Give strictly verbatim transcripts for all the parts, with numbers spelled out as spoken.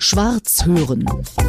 Schwarz hören.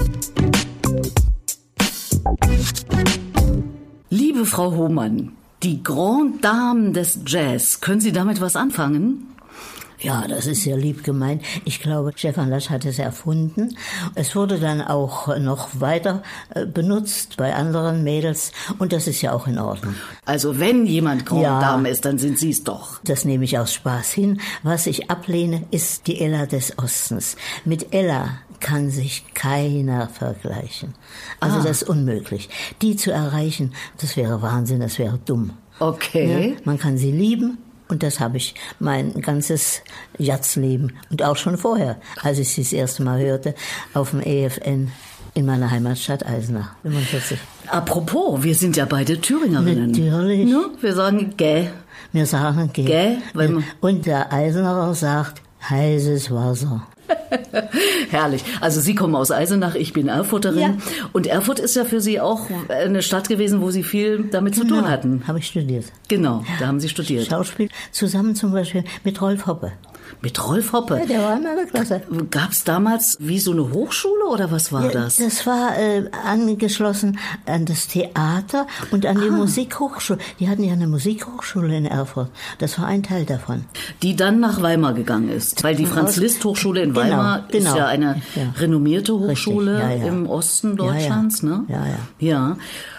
Liebe Frau Hohmann, die Grande Dame des Jazz, können Sie damit was anfangen? Ja, das ist sehr lieb gemeint. Ich glaube, Stefan Lasch hat es erfunden. Es wurde dann auch noch weiter benutzt bei anderen Mädels und das ist ja auch in Ordnung. Also wenn jemand Grande ja, Dame ist, dann sind Sie es doch. Das nehme ich aus Spaß hin. Was ich ablehne, ist die Ella des Ostens. Mit Ella kann sich keiner vergleichen. Also ah. das ist unmöglich. Die zu erreichen, das wäre Wahnsinn, das wäre dumm. Okay. Ja, man kann sie lieben. Und das habe ich mein ganzes Jazzleben und auch schon vorher, als ich sie das erste Mal hörte, auf dem E F N in meiner Heimatstadt Eisenach, fünfundvierzig. Apropos, wir sind ja beide Thüringerinnen. Natürlich. No, wir sagen gä. Wir sagen gä. Gä, weil man und der Eisenacher sagt heißes Wasser. Herrlich. Also Sie kommen aus Eisenach, ich bin Erfurterin. Ja. Und Erfurt ist ja für Sie auch eine Stadt gewesen, wo Sie viel damit genau, zu tun hatten. Habe ich studiert. Genau, da haben Sie studiert. Schauspiel, zusammen zum Beispiel mit Rolf Hoppe. Mit Rolf Hoppe? Ja, der war in meiner Klasse. Gab es damals wie so eine Hochschule oder was war ja, das? Das war äh, angeschlossen an das Theater und an die ah. Musikhochschule. Die hatten ja eine Musikhochschule in Erfurt. Das war ein Teil davon. Die dann nach Weimar gegangen ist. Weil die Franz-Liszt-Hochschule in genau, Weimar genau. ist ja eine ja. renommierte Hochschule ja, ja. im Osten Deutschlands. Ja, ja. Ne? Ja, ja. ja.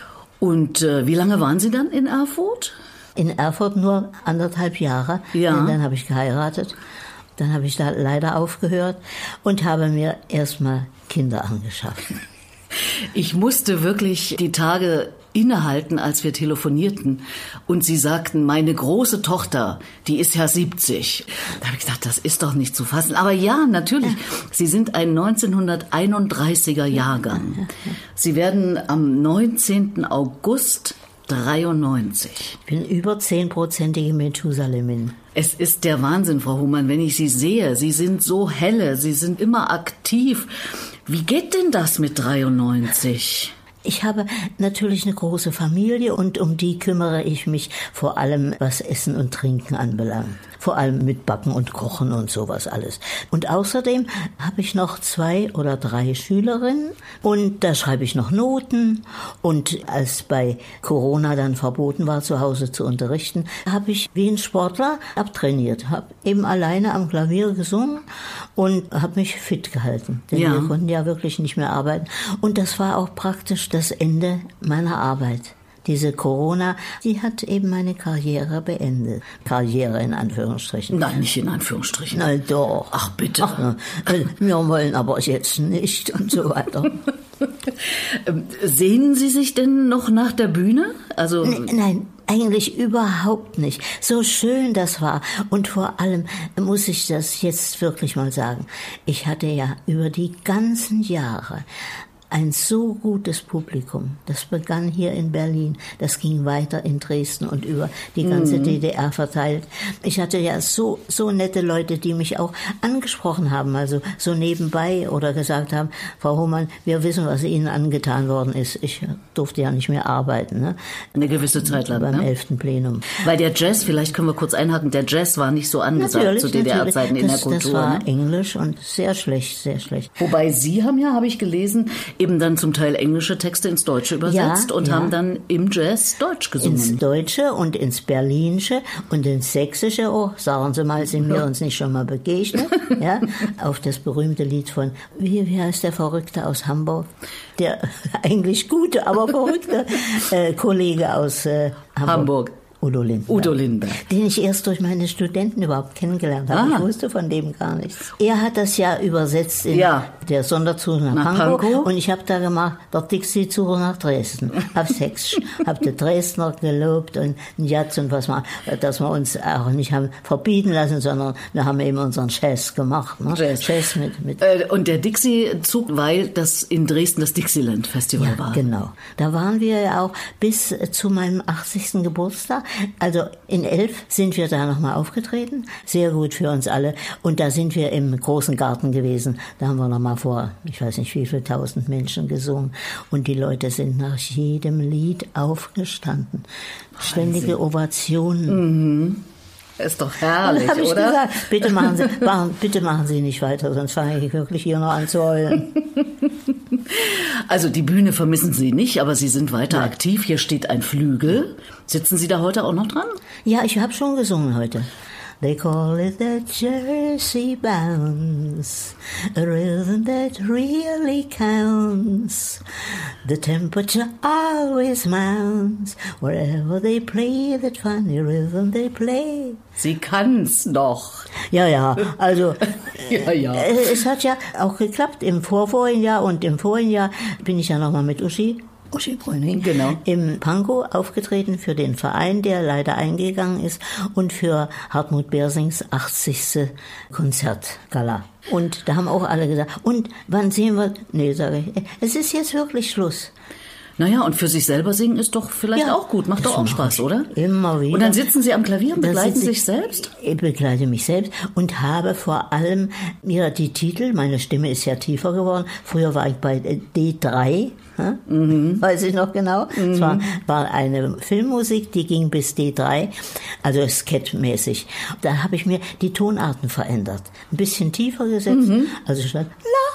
Und äh, wie lange waren Sie dann in Erfurt? In Erfurt nur anderthalb Jahre. Ja. Denn dann habe ich geheiratet. Dann habe ich da leider aufgehört und habe mir erstmal Kinder angeschafft. Ich musste wirklich die Tage innehalten, als wir telefonierten und Sie sagten, meine große Tochter, die ist ja siebzig. Da habe ich gedacht, das ist doch nicht zu fassen. Aber ja, natürlich, ja. Sie sind ein neunzehnhunderteinunddreißiger Jahrgang. Sie werden am neunzehnten August dreiundneunzig. Ich bin über zehnprozentige Methusalemin. Es ist der Wahnsinn, Frau Hohmann, wenn ich Sie sehe. Sie sind so helle, Sie sind immer aktiv. Wie geht denn das mit dreiundneunzig? Ich habe natürlich eine große Familie und um die kümmere ich mich vor allem, was Essen und Trinken anbelangt. Vor allem mit Backen und Kochen und sowas alles. Und außerdem habe ich noch zwei oder drei Schülerinnen und da schreibe ich noch Noten. Und als bei Corona dann verboten war, zu Hause zu unterrichten, habe ich wie ein Sportler abtrainiert. Habe eben alleine am Klavier gesungen und habe mich fit gehalten. Denn ja. wir konnten ja wirklich nicht mehr arbeiten. Und das war auch praktisch das Ende meiner Arbeit. Diese Corona, die hat eben meine Karriere beendet. Karriere in Anführungsstrichen. Nein, nicht in Anführungsstrichen. Nein, doch. Ach, bitte. Ach, wir wollen aber jetzt nicht und so weiter. Sehnen Sie sich denn noch nach der Bühne? Also N- Nein, eigentlich überhaupt nicht. So schön das war. Und vor allem muss ich das jetzt wirklich mal sagen. Ich hatte ja über die ganzen Jahre ein so gutes Publikum. Das begann hier in Berlin, das ging weiter in Dresden und über die ganze mhm. D D R verteilt. Ich hatte ja so so nette Leute, die mich auch angesprochen haben, also so nebenbei oder gesagt haben, Frau Hohmann, wir wissen, was Ihnen angetan worden ist. Ich durfte ja nicht mehr arbeiten. Ne? Eine gewisse Zeit lang, beim ne? elften Plenum. Weil der Jazz, vielleicht können wir kurz einhaken, der Jazz war nicht so angesagt natürlich, zu D D R-Zeiten in der Kultur. Das war ne? Englisch und sehr schlecht, sehr schlecht. Wobei Sie haben ja, habe ich gelesen, eben dann zum Teil englische Texte ins Deutsche übersetzt ja, und ja. haben dann im Jazz Deutsch gesungen. Ins Deutsche und ins Berlinische und ins Sächsische. Oh, sagen Sie mal, sind wir uns nicht schon mal begegnet? Ja, auf das berühmte Lied von, wie, wie heißt der Verrückte aus Hamburg? Der eigentlich gute, aber verrückte äh, Kollege aus äh, Hamburg. Hamburg. Udo Lindenberg. Udo Lindenberg. Den ich erst durch meine Studenten überhaupt kennengelernt habe. Ah. Ich wusste von dem gar nichts. Er hat das ja übersetzt in ja. der Sonderzug nach, nach Pankow. Pankow. Und ich habe da gemacht, der Dixie-Zug nach Dresden. Hab Sex, hab den Dresdner gelobt und einen Jazz und was man, dass wir uns auch nicht haben verbieten lassen, sondern wir haben eben unseren Jazz gemacht. Ne? Jazz. Jazz mit, mit äh, und der Dixie-Zug, weil das in Dresden das Dixieland-Festival ja, war. Genau. Da waren wir ja auch bis zu meinem achtzigsten Geburtstag. Also in elf sind wir da nochmal aufgetreten. Sehr gut für uns alle. Und da sind wir im großen Garten gewesen. Da haben wir nochmal vor, ich weiß nicht wie viele tausend Menschen gesungen. Und die Leute sind nach jedem Lied aufgestanden. Ständige Ovationen. Mhm. Ist doch herrlich, und dann hab ich oder? Gesagt, bitte machen Sie, machen, bitte machen Sie nicht weiter, sonst fange ich wirklich hier noch an zu heulen. Also die Bühne vermissen Sie nicht, aber Sie sind weiter Nein. aktiv. Hier steht ein Flügel. Sitzen Sie da heute auch noch dran? Ja, ich habe schon gesungen heute. They call it the Jersey bounce, a rhythm that really counts. The temperature always mounts, wherever they play that funny rhythm they play. Sie kann's noch. Ja, ja, also ja, ja. Äh, es hat ja auch geklappt. Im vorvorigen Jahr und im vorigen Jahr bin ich ja nochmal mit Uschi Uschi Bröning, genau. im Pankow aufgetreten für den Verein, der leider eingegangen ist, und für Hartmut Bersings achtzigste Konzertgala. Und da haben auch alle gesagt, und wann sehen wir, nee, sage ich, es ist jetzt wirklich Schluss. Naja, und für sich selber singen ist doch vielleicht Ja, auch gut, macht doch auch Spaß, oder? Immer wieder. Und dann sitzen Sie am Klavier und Da begleiten sitze ich- sich selbst? Ich begleite mich selbst und habe vor allem mir die Titel, meine Stimme ist ja tiefer geworden, früher war ich bei D drei, hä? Mhm. Weiß ich noch genau, es war, war eine Filmmusik, die ging bis D drei, also skettmäßig. Da habe ich mir die Tonarten verändert, ein bisschen tiefer gesetzt, Mhm. also statt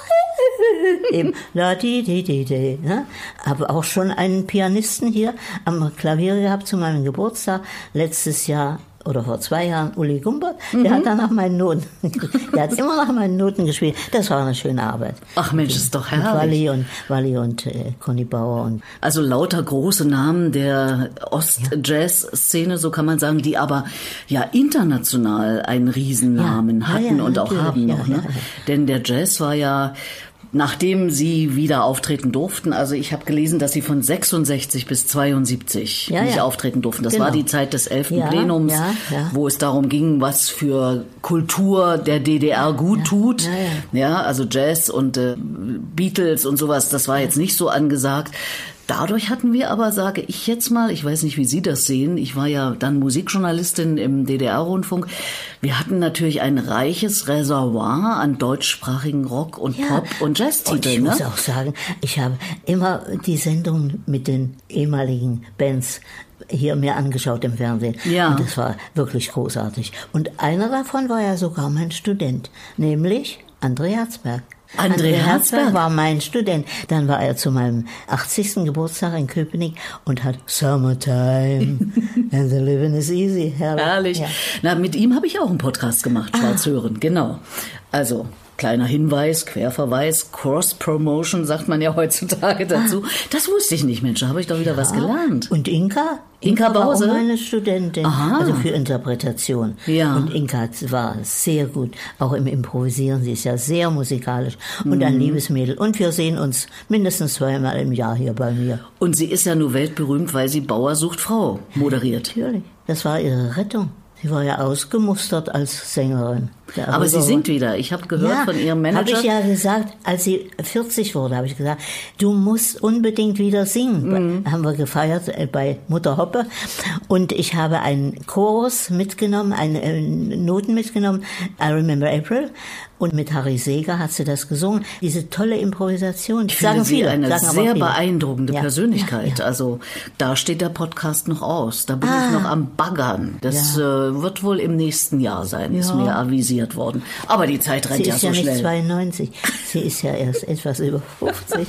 eben la di di di di, ne? Habe auch schon einen Pianisten hier am Klavier gehabt zu meinem Geburtstag letztes Jahr oder vor zwei Jahren, Uli Gumbert, Mhm. der hat dann nach meinen Noten, der hat immer nach meinen Noten gespielt. Das war eine schöne Arbeit. Ach Mensch, ist doch Mit herrlich. Walli und Walli und äh, Conny Bauer und Also lauter große Namen der Ost-Jazz-Szene, so kann man sagen, die aber ja international einen Riesennamen Ja, ja, hatten ja, und auch natürlich, haben ja, noch. Ne? ja, ja. Denn der Jazz war ja, nachdem sie wieder auftreten durften, also ich habe gelesen, dass sie von sechsundsechzig bis zweiundsiebzig Ja, nicht ja. auftreten durften. Das Genau. war die Zeit des elften Ja, Plenums, ja, ja. wo es darum ging, was für Kultur der D D R gut tut. ja, ja. Ja, also Jazz und äh, Beatles und sowas, das war jetzt nicht so angesagt. Dadurch hatten wir aber, sage ich jetzt mal, ich weiß nicht, wie Sie das sehen, ich war ja dann Musikjournalistin im D D R-Rundfunk, wir hatten natürlich ein reiches Reservoir an deutschsprachigen Rock- und Ja. Pop- und Und Jazz-Titeln. ich Ne? muss auch sagen, ich habe immer die Sendung mit den ehemaligen Bands hier mir angeschaut im Fernsehen. Ja. Und das war wirklich großartig. Und einer davon war ja sogar mein Student, nämlich André Herzberg. André Herzberg? war mein Student. Dann war er zu meinem achtzigsten Geburtstag in Köpenick und hat Summertime and the living is easy. Herrlich. Herrlich. Ja. Na, mit ihm habe ich auch einen Podcast gemacht, Schwarz hören, genau. Also, kleiner Hinweis, Querverweis, Cross-Promotion sagt man ja heutzutage dazu. Das wusste ich nicht, Mensch, da habe ich doch wieder was gelernt. Und Inka? Inka war auch Bause? meine Studentin, Aha. also für Interpretation. Ja. Und Inka war sehr gut, auch im Improvisieren. Sie ist ja sehr musikalisch und ein liebes Mädel. Und wir sehen uns mindestens zweimal im Jahr hier bei mir. Und sie ist ja nur weltberühmt, weil sie Bauer sucht Frau moderiert. Natürlich, das war ihre Rettung. Sie war ja ausgemustert als Sängerin. Der Aber sie Rüber- singt wieder. Ich habe gehört ja, von ihrem Manager. habe ich ja gesagt, als sie vierzig wurde, habe ich gesagt, du musst unbedingt wieder singen. Mhm. Haben wir gefeiert äh, bei Mutter Hoppe. Und ich habe einen Chorus mitgenommen, eine, äh, Noten mitgenommen, I Remember April. Und mit Harry Seeger hat sie das gesungen. Diese tolle Improvisation. Ich finde sagen sie viele, eine sagen aber sehr viele. beeindruckende Ja, Persönlichkeit. ja, ja. Also da steht der Podcast noch aus. Da bin Ah. ich noch am Baggern. Das äh, wird wohl im nächsten Jahr sein, ist Ja. mir avisiert worden. Aber die Zeit rennt Sie ja ist so ja nicht schnell. zweiundneunzig. Sie ist ja erst etwas über fünfzig.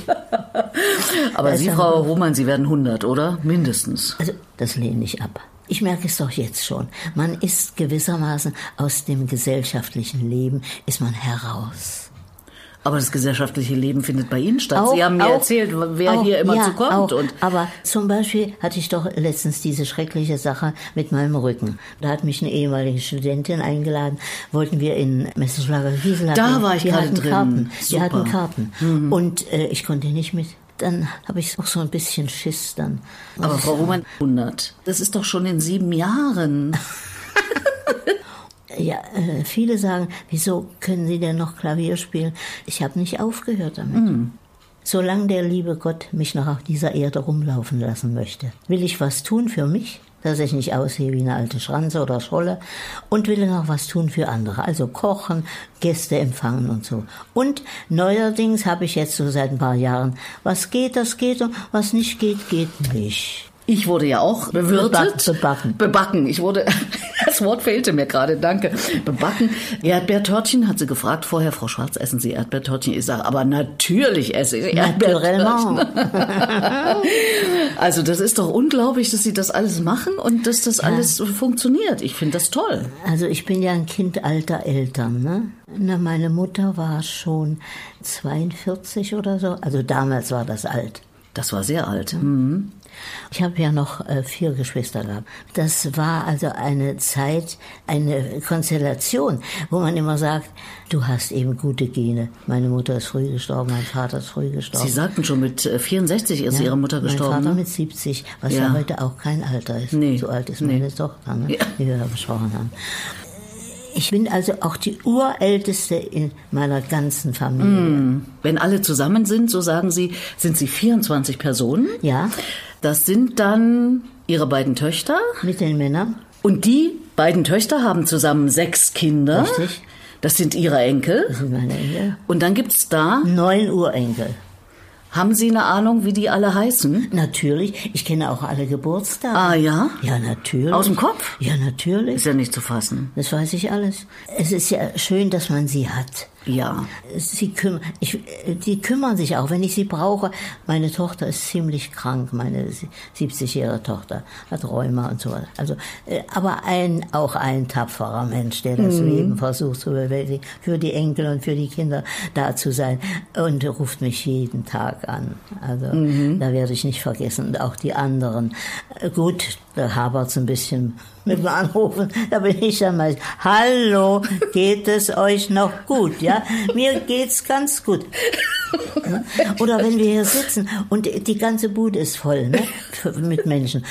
Aber Da Sie, ist Frau er- Roman, Sie werden hundert, oder? Mindestens. Also, das lehne ich ab. Ich merke es doch jetzt schon. Man ist gewissermaßen aus dem gesellschaftlichen Leben, ist man heraus. Aber das gesellschaftliche Leben findet bei Ihnen statt. Auch- Sie haben mir auch- erzählt, wer auch, hier immer ja, zu kommt. Auch, Und aber zum Beispiel hatte ich doch letztens diese schreckliche Sache mit meinem Rücken. Da hat mich eine ehemalige Studentin eingeladen, wollten wir in Messerschlager Giesel. Da hatten- war ich wir gerade hatten drin. Karten. Wir Super. hatten Karten. Und äh, ich konnte nicht mit. Dann habe ich auch so ein bisschen Schiss dann. aber Frau Roman, hundert. Das ist doch schon in sieben Jahren. Ja, äh, viele sagen, wieso können Sie denn noch Klavier spielen? Ich habe nicht aufgehört damit. Mm. Solange der liebe Gott mich noch auf dieser Erde rumlaufen lassen möchte, will ich was tun für mich, dass ich nicht aussehe wie eine alte Schranze oder Scholle, und will noch was tun für andere, also kochen, Gäste empfangen und so. Und neuerdings habe ich jetzt so seit ein paar Jahren, was geht, das geht, und was nicht geht, geht nicht. Ich wurde ja auch bewirtet. Bebacken. Bebacken. Ich wurde, Das Wort fehlte mir gerade, danke. Bebacken. Erdbeertörtchen, hat sie gefragt vorher, Frau Schwarz, essen Sie Erdbeertörtchen? Ich sage, aber natürlich esse ich Erdbeertörtchen. Also das ist doch unglaublich, dass Sie das alles machen und dass das ja. alles so funktioniert. Ich finde das toll. Also ich bin ja ein Kind alter Eltern, ne? Na, meine Mutter war schon zweiundvierzig oder so. Also damals war das alt. Das war sehr alt. Mhm. Ich habe ja noch äh, vier Geschwister gehabt. Das war also eine Zeit, eine Konstellation, wo man immer sagt, du hast eben gute Gene. Meine Mutter ist früh gestorben, mein Vater ist früh gestorben. Sie sagten schon, mit vierundsechzig ist ja, Ihre Mutter gestorben. Mein Vater ne? mit siebzig, was ja. ja heute auch kein Alter ist. Nee. So alt ist nee. meine Tochter, ne? ja. wie wir ja besprochen haben. Ich bin also auch die Urälteste in meiner ganzen Familie. Mm. Wenn alle zusammen sind, so sagen Sie, sind Sie vierundzwanzig Personen. Ja. Das sind dann Ihre beiden Töchter. Mit den Männern. Und die beiden Töchter haben zusammen sechs Kinder. Richtig. Das sind Ihre Enkel. Das sind meine Enkel. Und dann gibt's da... Neun Urenkel. Haben Sie eine Ahnung, wie die alle heißen? Natürlich. Ich kenne auch alle Geburtstage. Ah, ja? Ja, natürlich. Aus dem Kopf? Ja, natürlich. Ist ja nicht zu fassen. Das weiß ich alles. Es ist ja schön, dass man sie hat. Ja. Sie kümmern, ich, die kümmern sich auch, wenn ich sie brauche. Meine Tochter ist ziemlich krank, meine siebzigjährige Tochter hat Rheuma und so weiter. Also, aber ein, auch ein tapferer Mensch, der das mhm. Leben versucht zu bewältigen, für die Enkel und für die Kinder da zu sein und ruft mich jeden Tag an. Also, mhm. da werde ich nicht vergessen. Und auch die anderen. Gut, da habert's ein bisschen mit dem Anrufen, da bin ich dann mal, hallo, geht es euch noch gut, ja? Mir geht's ganz gut. Oder wenn wir hier sitzen und die ganze Bude ist voll, ne? Mit Menschen.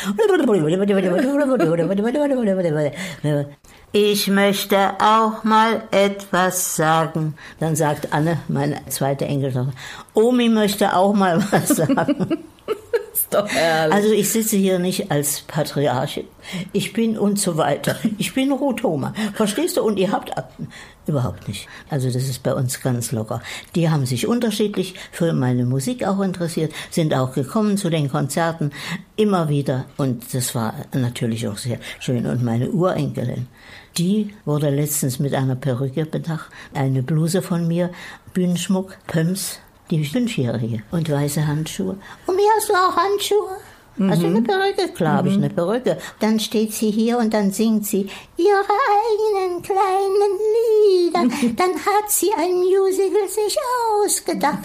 Ich möchte auch mal etwas sagen. Dann sagt Anne, meine zweite Enkeltochter, Omi möchte auch mal was sagen. Doch herrlich. Also ich sitze hier nicht als Patriarchin. Ich bin und so weiter. Ich bin Ruth Hohmann. Verstehst du? Und ihr habt Akten. Überhaupt nicht. Also das ist bei uns ganz locker. Die haben sich unterschiedlich für meine Musik auch interessiert, sind auch gekommen zu den Konzerten immer wieder. Und das war natürlich auch sehr schön. Und meine Urenkelin, die wurde letztens mit einer Perücke bedacht. Eine Bluse von mir, Bühnenschmuck, Pumps. Die Fünfjährige und weiße Handschuhe. Und wie hast du auch Handschuhe? Mhm. Hast du eine Perücke? Klar, mhm. habe ich eine Perücke. Dann steht sie hier und dann singt sie ihre eigenen kleinen Lieder. Dann hat sie ein Musical sich ausgedacht.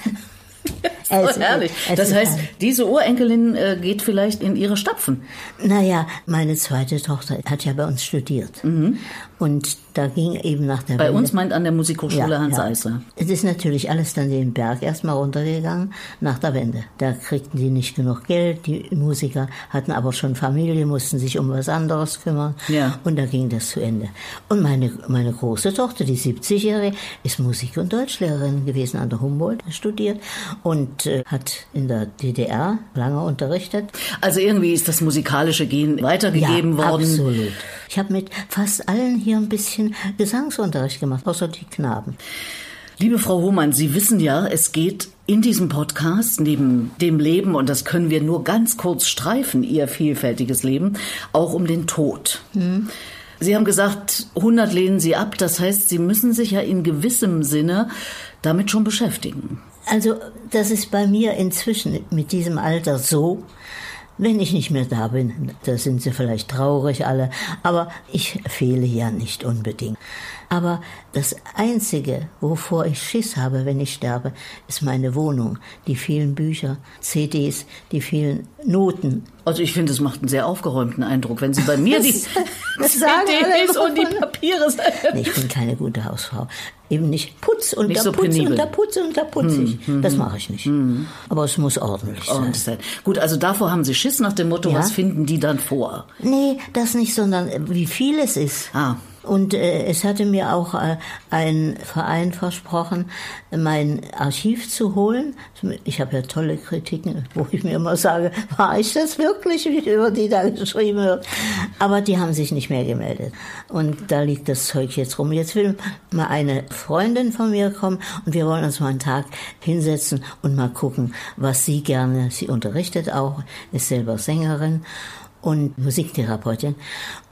Das ist herrlich. Das heißt, diese Urenkelin äh, geht vielleicht in ihre Stapfen. Naja, meine zweite Tochter hat ja bei uns studiert. Mhm. Und da ging eben nach der Bei Wende. Uns meint an der Musikhochschule ja, Hans ja. Eisler. Es ist natürlich alles dann den Berg erstmal runtergegangen nach der Wende. Da kriegten die nicht genug Geld. Die Musiker hatten aber schon Familie, mussten sich um was anderes kümmern. Ja. Und da ging das zu Ende. Und meine, meine große Tochter, die siebzigjährige, ist Musik- und Deutschlehrerin gewesen an der Humboldt, studiert und äh, hat in der D D R lange unterrichtet. Also irgendwie ist das musikalische Gen weitergegeben ja, worden. Absolut. Ich habe mit fast allen hier ein bisschen Gesangsunterricht gemacht, außer die Knaben. Liebe Frau Hohmann, Sie wissen ja, es geht in diesem Podcast neben dem Leben, und das können wir nur ganz kurz streifen, Ihr vielfältiges Leben, auch um den Tod. Hm. Sie haben gesagt, hundert lehnen Sie ab, das heißt, Sie müssen sich ja in gewissem Sinne damit schon beschäftigen. Also das ist bei mir inzwischen mit diesem Alter so, wenn ich nicht mehr da bin, da sind sie vielleicht traurig alle, aber ich fehle ja nicht unbedingt. Aber das Einzige, wovor ich Schiss habe, wenn ich sterbe, ist meine Wohnung. Die vielen Bücher, C Ds, die vielen Noten. Also ich finde, es macht einen sehr aufgeräumten Eindruck, wenn Sie bei mir die das C Ds und die Papiere sind. Nee, ich bin keine gute Hausfrau. Eben nicht Putz und nicht da so Putz penibel. und da Putz und da putze ich. Hm, hm, das mache ich nicht. Hm. Aber es muss ordentlich sein. ordentlich sein. Gut, also davor haben Sie Schiss nach dem Motto, ja? Was finden die dann vor? Nee, das nicht, sondern wie viel es ist. Ah. Und äh, es hatte mir auch äh, ein Verein versprochen, mein Archiv zu holen. Ich habe ja tolle Kritiken, wo ich mir immer sage, war ich das wirklich, wie über die da geschrieben wird? Aber die haben sich nicht mehr gemeldet. Und da liegt das Zeug jetzt rum. Jetzt will mal eine Freundin von mir kommen und wir wollen uns mal einen Tag hinsetzen und mal gucken, was sie gerne, sie unterrichtet auch, ist selber Sängerin und Musiktherapeutin.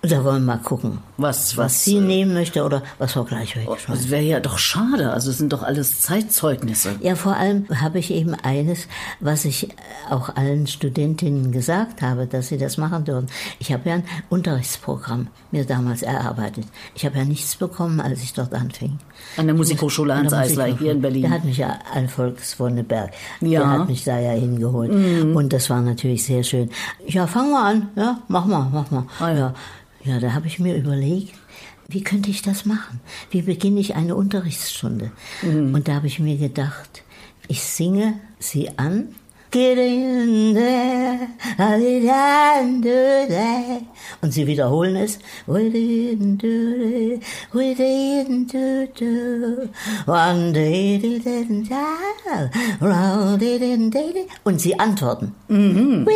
Und da wollen wir mal gucken, Was, was, was sie nehmen möchte oder was wir gleich wegschmeißen. Das wäre ja doch schade. Also es sind doch alles Zeitzeugnisse. Ja, vor allem habe ich eben eines, was ich auch allen Studentinnen gesagt habe, dass sie das machen dürfen. Ich habe ja ein Unterrichtsprogramm mir damals erarbeitet. Ich habe ja nichts bekommen, als ich dort anfing. An der Musikhochschule Hans Eisler hier in Berlin. Da hat mich ja Alfons Wonneberg, Ja. der hat mich da ja hingeholt. Mhm. Und das war natürlich sehr schön. Ja, fang mal an, ja, mach mal, mach mal. Ah, ja. ja. Ja, da habe ich mir überlegt, wie könnte ich das machen? Wie beginne ich eine Unterrichtsstunde? Mhm. Und da habe ich mir gedacht, ich singe sie an. Und sie wiederholen es. Und sie antworten. Mhm.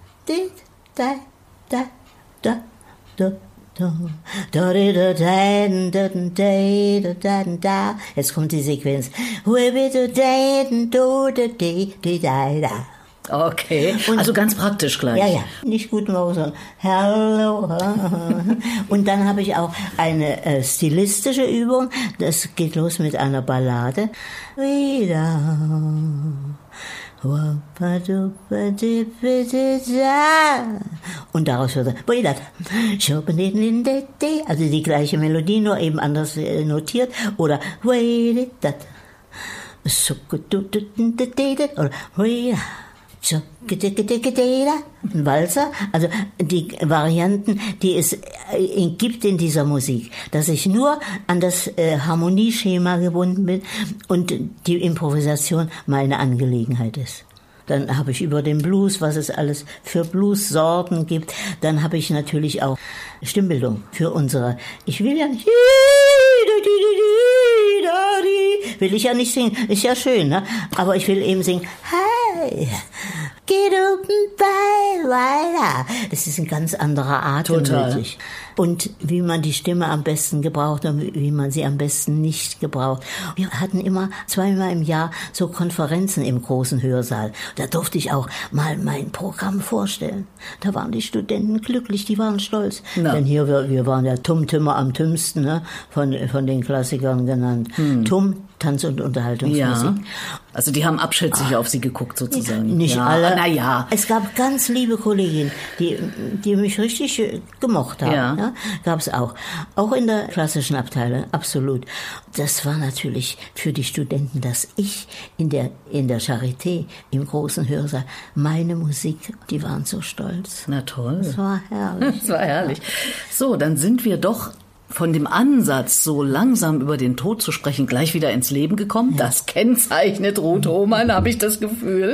Da, da, da, da. Jetzt kommt die Sequenz. Okay, und, also ganz praktisch gleich. Ja, ja, nicht guten Morgen, sondern Hello. Und dann habe ich auch eine äh, stilistische Übung. Das geht los mit einer Ballade. Wieder. Und daraus wird er, also die gleiche Melodie, nur eben anders notiert, oder oder ein Walzer, also die Varianten, die es gibt in dieser Musik, dass ich nur an das äh, Harmonieschema gebunden bin und die Improvisation meine Angelegenheit ist. Dann habe ich über den Blues, was es alles für Blues-Sorten gibt. Dann habe ich natürlich auch Stimmbildung für unsere. Ich will ja nicht, will ich ja nicht singen, ist ja schön, ne? Aber ich will eben singen, hey, geht oben bei weiter. Das ist ein ganz anderer Atem möglich. Und wie man die Stimme am besten gebraucht und wie man sie am besten nicht gebraucht. Wir hatten immer zweimal im Jahr so Konferenzen im großen Hörsaal. Da durfte ich auch mal mein Programm vorstellen. Da waren die Studenten glücklich, die waren stolz. Na. Denn hier, wir, wir waren ja Tumtümmer am Tümmsten, ne? von, von den Klassikern genannt. Hm. Tumm, Tanz- und Unterhaltungsmusik. Ja. Also die haben abschätzig ah. auf sie geguckt sozusagen. Nicht ja. alle. Na ja. Es gab ganz liebe Kolleginnen, die, die mich richtig gemocht haben. Ja. Ja, gab es auch. Auch in der klassischen Abteilung, absolut. Das war natürlich für die Studenten, dass ich in der, in der Charité, im großen Hörsaal, meine Musik, die waren so stolz. Na toll. Das war herrlich. Das war herrlich. So, dann sind wir doch von dem Ansatz, so langsam über den Tod zu sprechen, gleich wieder ins Leben gekommen. Ja. Das kennzeichnet Ruth Hohmann, habe ich das Gefühl.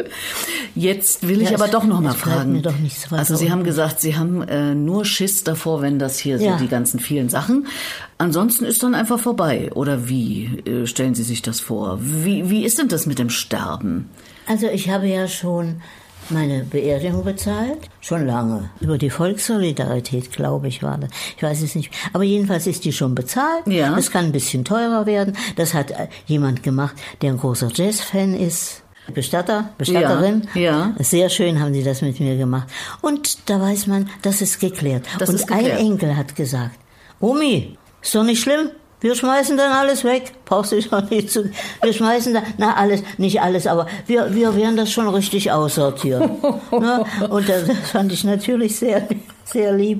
Jetzt will ich ja, aber es, doch noch mal fragen. Mir doch nichts weiter also Sie haben gesagt, Sie haben äh, nur Schiss davor, wenn das hier ja. so die ganzen vielen Sachen. Ansonsten ist dann einfach vorbei. Oder wie äh, stellen Sie sich das vor? Wie, wie ist denn das mit dem Sterben? Also ich habe ja schon meine Beerdigung bezahlt, schon lange. Über die Volkssolidarität, glaube ich, war das. Ich weiß es nicht. Aber jedenfalls ist die schon bezahlt. Ja. Das kann ein bisschen teurer werden. Das hat jemand gemacht, der ein großer Jazz-Fan ist. Bestatter, Bestatterin. Ja, ja. Sehr schön haben sie das mit mir gemacht. Und da weiß man, das ist geklärt. Das Und ist geklärt. Ein Enkel hat gesagt, Omi, ist doch nicht schlimm. Wir schmeißen dann alles weg. Brauchst du doch nicht zu. Wir schmeißen dann, na alles, nicht alles, aber wir, wir werden das schon richtig aussortieren. Na, und das fand ich natürlich sehr, sehr lieb.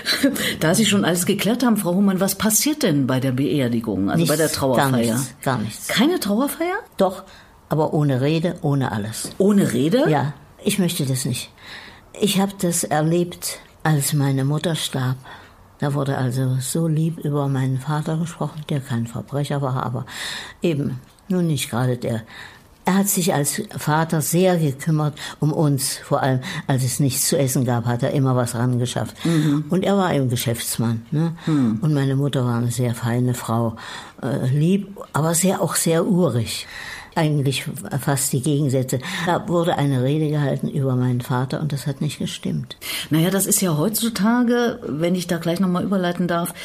Da Sie schon alles geklärt haben, Frau Hohmann, was passiert denn bei der Beerdigung, also nichts, bei der Trauerfeier? Gar nichts, gar nichts. Keine Trauerfeier? Doch, aber ohne Rede, ohne alles. Ohne Rede? Ja, ich möchte das nicht. Ich habe das erlebt, als meine Mutter starb. Da wurde also so lieb über meinen Vater gesprochen, der kein Verbrecher war, aber eben nun nicht gerade der. Er hat sich als Vater sehr gekümmert um uns, vor allem als es nichts zu essen gab, hat er immer was rangeschafft. Mhm. Und er war eben Geschäftsmann. Ne? Mhm. Und meine Mutter war eine sehr feine Frau, äh, lieb, aber sehr auch sehr urig. Eigentlich fast die Gegensätze. Da wurde eine Rede gehalten über meinen Vater und das hat nicht gestimmt. Naja, das ist ja heutzutage, wenn ich da gleich nochmal überleiten darf,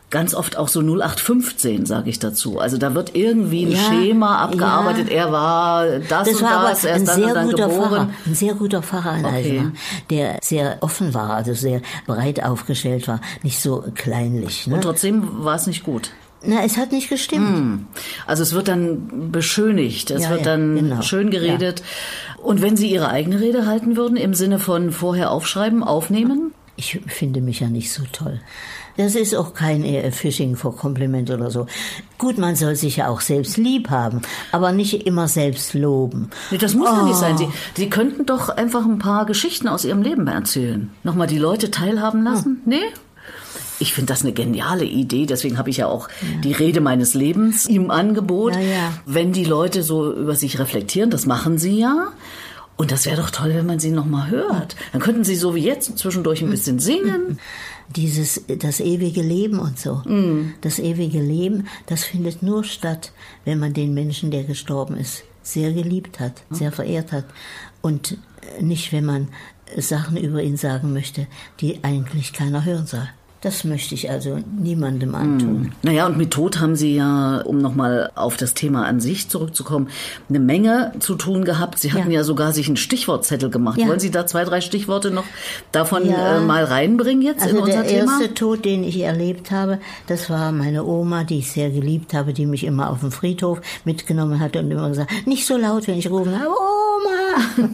ganz oft auch so null acht fünfzehn, sage ich dazu. Also da wird irgendwie ein Ja, Schema abgearbeitet. Ja. Er war das, das und war das, aber er ist ein dann sehr und dann guter geboren. Pfarrer, ein sehr guter Pfarrer in Okay. Eisenach, der sehr offen war, also sehr breit aufgestellt war, nicht so kleinlich. Ne? Und trotzdem war es nicht gut. Na, es hat nicht gestimmt. Also es wird dann beschönigt, es Ja, wird ja, dann genau. schön geredet. Und wenn Sie Ihre eigene Rede halten würden, im Sinne von vorher aufschreiben, aufnehmen? Ich finde mich ja nicht so toll. Das ist auch kein äh, Fishing for Compliment oder so. Gut, man soll sich ja auch selbst lieb haben, aber nicht immer selbst loben. Nee, das muss ja nicht Oh. sein. Sie, Sie könnten doch einfach ein paar Geschichten aus Ihrem Leben erzählen. Nochmal die Leute teilhaben lassen? Nee? Ich finde das eine geniale Idee, deswegen habe ich ja auch ja. die Rede meines Lebens im Angebot. Ja, ja. Wenn die Leute so über sich reflektieren, das machen sie ja. Und das wäre doch toll, wenn man sie noch mal hört. Dann könnten sie so wie jetzt zwischendurch ein bisschen singen. Dieses, das ewige Leben und so. Mm. Das ewige Leben, das findet nur statt, wenn man den Menschen, der gestorben ist, sehr geliebt hat, sehr verehrt hat. Und nicht, wenn man Sachen über ihn sagen möchte, die eigentlich keiner hören soll. Das möchte ich also niemandem antun. Hm. Naja, und mit Tod haben Sie ja, um nochmal auf das Thema an sich zurückzukommen, eine Menge zu tun gehabt. Sie hatten ja, ja sogar sich einen Stichwortzettel gemacht. Ja. Wollen Sie da zwei, drei Stichworte noch davon ja. äh, mal reinbringen jetzt also in unser der Thema? Der erste Tod, den ich erlebt habe, das war meine Oma, die ich sehr geliebt habe, die mich immer auf den Friedhof mitgenommen hatte und immer gesagt, nicht so laut, wenn ich rufen habe, Oma!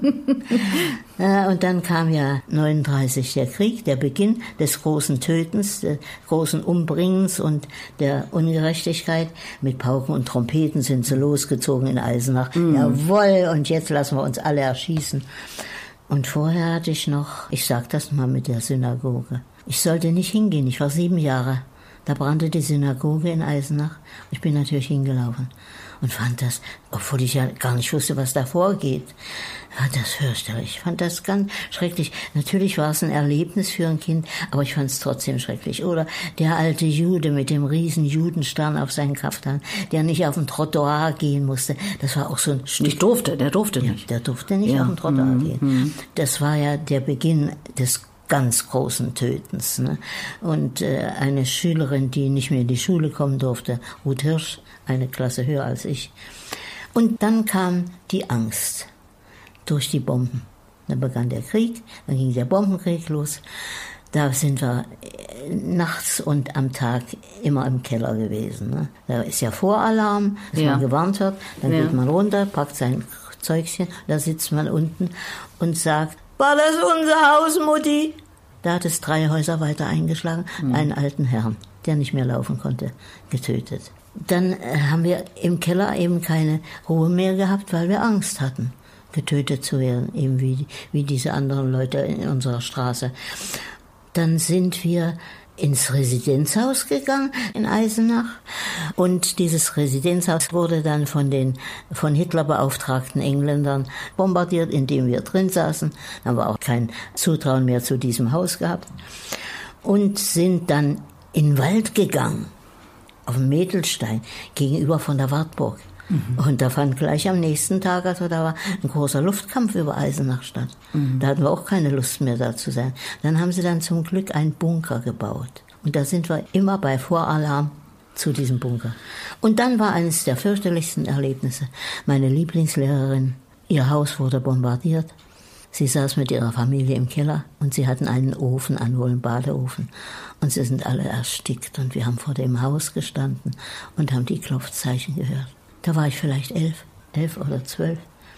Und dann kam ja neununddreißig der Krieg, der Beginn des großen Tötens, des großen Umbringens und der Ungerechtigkeit. Mit Pauken und Trompeten sind sie losgezogen in Eisenach. Mm. Jawohl, und jetzt lassen wir uns alle erschießen. Und vorher hatte ich noch, ich sag das mal mit der Synagoge. Ich sollte nicht hingehen, ich war sieben Jahre. Da brannte die Synagoge in Eisenach. Ich bin natürlich hingelaufen und fand das, obwohl ich ja gar nicht wusste, was da vorgeht, fand das fürchterlich. Ich fand das ganz schrecklich. Natürlich war es ein Erlebnis für ein Kind, aber ich fand es trotzdem schrecklich. Oder der alte Jude mit dem riesen Judenstern auf seinen Kaftan, der nicht auf den Trottoir gehen musste. Das war auch so ein Stück. Nicht durfte, der durfte ja, nicht. Der durfte nicht ja. auf den Trottoir mhm. gehen. Das war ja der Beginn des ganz großen Tötens. Ne? Und äh, eine Schülerin, die nicht mehr in die Schule kommen durfte, Ruth Hirsch, eine Klasse höher als ich. Und dann kam die Angst durch die Bomben. Dann begann der Krieg, dann ging der Bombenkrieg los. Da sind wir nachts und am Tag immer im Keller gewesen. Ne? Da ist ja Voralarm, dass ja. man gewarnt wird. Dann ja. geht man runter, packt sein Zeugchen, da sitzt man unten und sagt, war das unser Haus, Mutti? Da hat es drei Häuser weiter eingeschlagen, mhm. einen alten Herrn, der nicht mehr laufen konnte, getötet. Dann äh, haben wir im Keller eben keine Ruhe mehr gehabt, weil wir Angst hatten, getötet zu werden, eben wie, wie diese anderen Leute in unserer Straße. Dann sind wir ins Residenzhaus gegangen in Eisenach und dieses Residenzhaus wurde dann von den von Hitler beauftragten Engländern bombardiert, indem wir drin saßen. Da haben wir auch kein Zutrauen mehr zu diesem Haus gehabt und sind dann in den Wald gegangen, auf dem Mädelstein, gegenüber von der Wartburg. Mhm. Und da fand gleich am nächsten Tag, also da war ein großer Luftkampf über Eisenach statt. Mhm. Da hatten wir auch keine Lust mehr da zu sein. Dann haben sie dann zum Glück einen Bunker gebaut. Und da sind wir immer bei Voralarm zu diesem Bunker. Und dann war eines der fürchterlichsten Erlebnisse. Meine Lieblingslehrerin, ihr Haus wurde bombardiert. Sie saß mit ihrer Familie im Keller und sie hatten einen Ofen an, wohl einen Badeofen. Und sie sind alle erstickt und wir haben vor dem Haus gestanden und haben die Klopfzeichen gehört. Da war ich vielleicht elf, elf oder zwölf.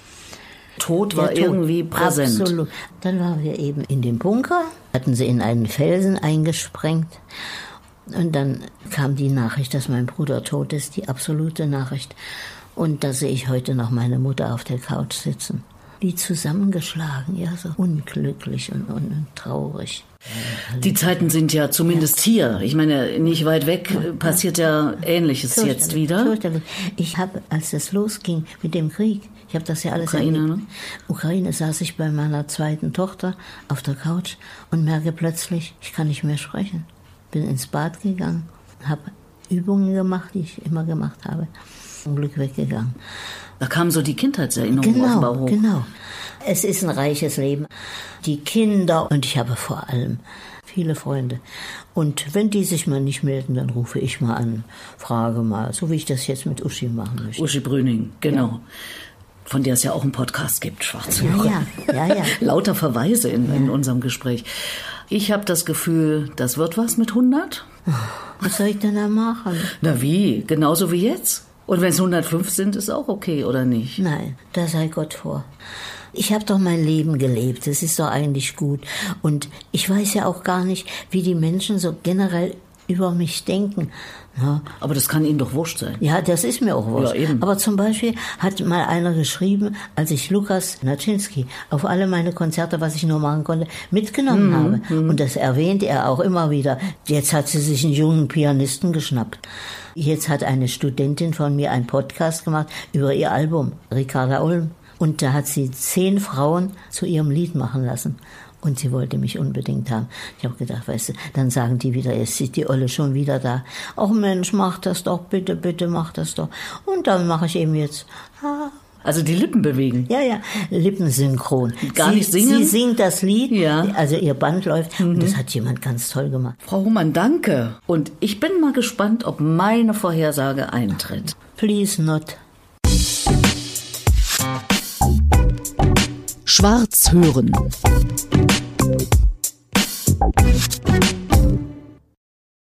Tod war Tod, irgendwie präsent. Absolut. Dann waren wir eben in dem Bunker, hatten sie in einen Felsen eingesprengt. Und dann kam die Nachricht, dass mein Bruder tot ist, die absolute Nachricht. Und da sehe ich heute noch meine Mutter auf der Couch sitzen. Wie zusammengeschlagen, ja, so unglücklich und, und, und traurig. Die Zeiten sind ja zumindest hier. Ich meine, nicht weit weg passiert ja Ähnliches jetzt wieder. Ich habe, als das losging mit dem Krieg, ich habe das ja alles Ukraine, erlebt. ne? Ukraine saß ich bei meiner zweiten Tochter auf der Couch und merke plötzlich, ich kann nicht mehr sprechen. Bin ins Bad gegangen, habe Übungen gemacht, die ich immer gemacht habe. Zum Glück weggegangen. Da kamen so die Kindheitserinnerungen genau, offenbar hoch. Genau. Es ist ein reiches Leben. Die Kinder und ich habe vor allem viele Freunde. Und wenn die sich mal nicht melden, dann rufe ich mal an, frage mal, so wie ich das jetzt mit Uschi machen möchte. Uschi Brüning, genau. Ja. Von der es ja auch einen Podcast gibt, Schwarzhörer. Ja, ja, ja, ja. Lauter Verweise in, in unserem Gespräch. Ich habe das Gefühl, das wird was mit hundert. Was soll ich denn da machen? Na wie? Genauso wie jetzt? Und wenn es hundertfünf sind, ist auch okay, oder nicht? Nein, da sei Gott vor. Ich habe doch mein Leben gelebt, das ist doch eigentlich gut. Und ich weiß ja auch gar nicht, wie die Menschen so generell über mich denken. Ja. Aber das kann Ihnen doch wurscht sein. Ja, das ist mir auch wurscht. Ja, eben. Aber zum Beispiel hat mal einer geschrieben, als ich Lukas Naczynski auf alle meine Konzerte, was ich nur machen konnte, mitgenommen mhm. habe. Mhm. Und das erwähnt er auch immer wieder. Jetzt hat sie sich einen jungen Pianisten geschnappt. Jetzt hat eine Studentin von mir einen Podcast gemacht über ihr Album, Ricarda Ulm. Und da hat sie zehn Frauen zu ihrem Lied machen lassen. Und sie wollte mich unbedingt haben. Ich habe gedacht, weißt du, dann sagen die wieder, jetzt ist die Olle schon wieder da. Ach Mensch, mach das doch, bitte, bitte, mach das doch. Und dann mache ich eben jetzt. Ah. Also die Lippen bewegen? Ja, ja, lippensynchron. Gar sie, nicht singen? Sie singt das Lied, ja. Also ihr Band läuft mhm. und das hat jemand ganz toll gemacht. Frau Hohmann, danke. Und ich bin mal gespannt, ob meine Vorhersage eintritt. Please not. Schwarz hören.